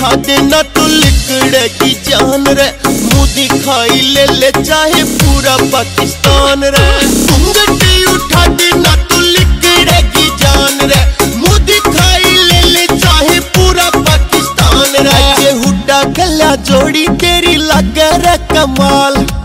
उठा देना तो लिकड़ेगी जान रे। मुंह दिखाई ले ले चाहे पूरा पाकिस्तान रे। घूंघटी उठा देना तो लिकड़ेगी जान रे। मुंह दिखाई ले ले चाहे पूरा पाकिस्तान रे। ये हुड्डा गला जोड़ी तेरी लगे रे कमाल।